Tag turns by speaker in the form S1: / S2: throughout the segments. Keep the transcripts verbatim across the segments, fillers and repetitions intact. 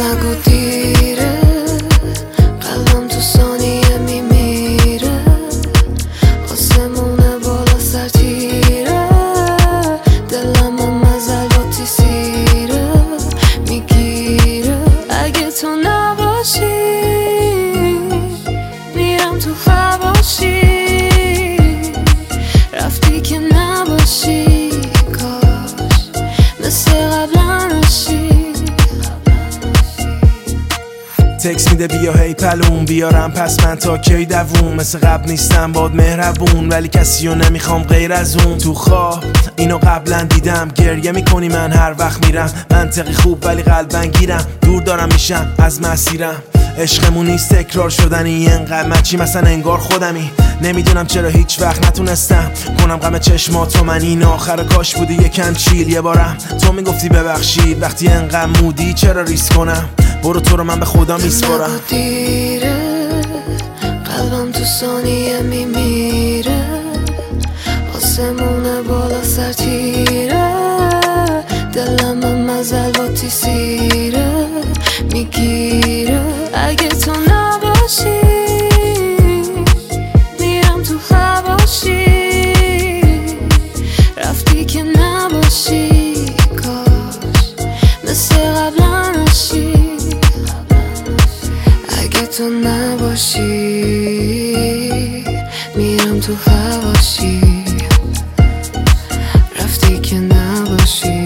S1: نگو دیره، قلبم تو ثانیه میمیره، آسمونه بالا سر تیره، دلم مزل با تیسیره میگیره. اگه تو نباشی میرم تو حواشی، رفتی که نباشی کاش مثل قبلا نشی.
S2: تکس میده بیا هی پلون بیارم پس من تا کی دووم، مثل قبل نیستم باد مهربون ولی کسی رو نمیخوام غیر از اون. تو خواب اینو قبلا دیدم، گریه میکنی من هر وقت میرم، منطقی خوب ولی قلبن گیرم، دور دارم میشم از مسیرم. عشقمون نیست تکرار شدنی انقدر مچی مثلا انگار خودمی، نمیدونم چرا هیچ وقت نتونستم کنم غم چشماتو من. این آخر کاش بودی یکم چیل، یه بارم تو میگفتی ببخشید وقتی انقدر مودی چرا ریسک کنم. برو تو رو من به خدا میسپارم.
S1: نگو دیره، قلبم تو ثانیه میمیره، آسمونه بالا سر تیره، دلم مزل با تیسیره میگیره. اگه تو نباشی میرم تو حواشی، رفتی که نباشی کاش مثل قبلا نشی. اگه تو نباشی میرم تو حواشی، رفتی که نباشی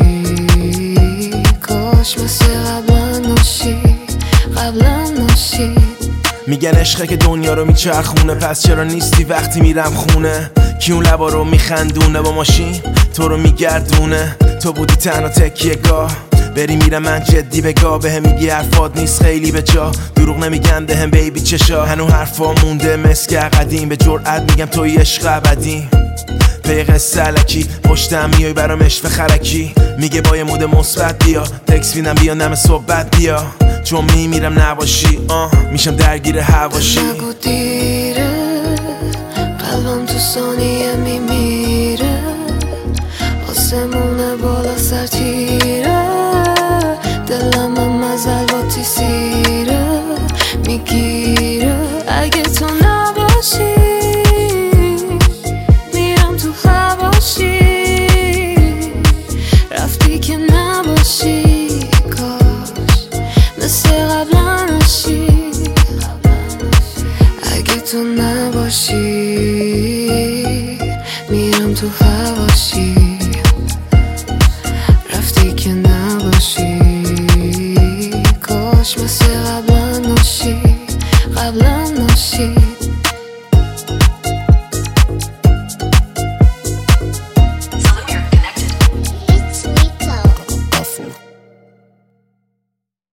S1: کاش مثل قبلا نشی، قبلا نشی.
S2: میگن عشقه که دنیا رو میچرخونه، پس چرا نیستی وقتی میرم خونه؟ کی اون لبا رو میخندونه با ماشین تو رو میگردونه؟ تو بودی تنها تکیه گاه، بری میرم من جدی بگاه، بهم میگی حرفات نیست خیلی به جا، دروغ نمیگن بهم بیبی چشا، هنو حرفا مونده مسک قدیم، به جرئت میگم توی عشق ابدی. پی قصه الکی پشتم میای برام عشق خرکی، میگه با یه مود مثبت بیا، تکس میدم بیا نم صحبت بیا، چون میمیرم نباشی آه میشم درگیر هواشی.
S1: نگو دیره، قلبم تو ثانیه میمیره، آسمونه بالا سر تیره، دلم مزل با تیسیره میگیره. اگه تو نباشی میرم تو حواشی، رفتی که نباشی کاش مثل قبلا نشی. اگه تو نباشی میرم تو حواشی، رفتی که نباشی کاش مثل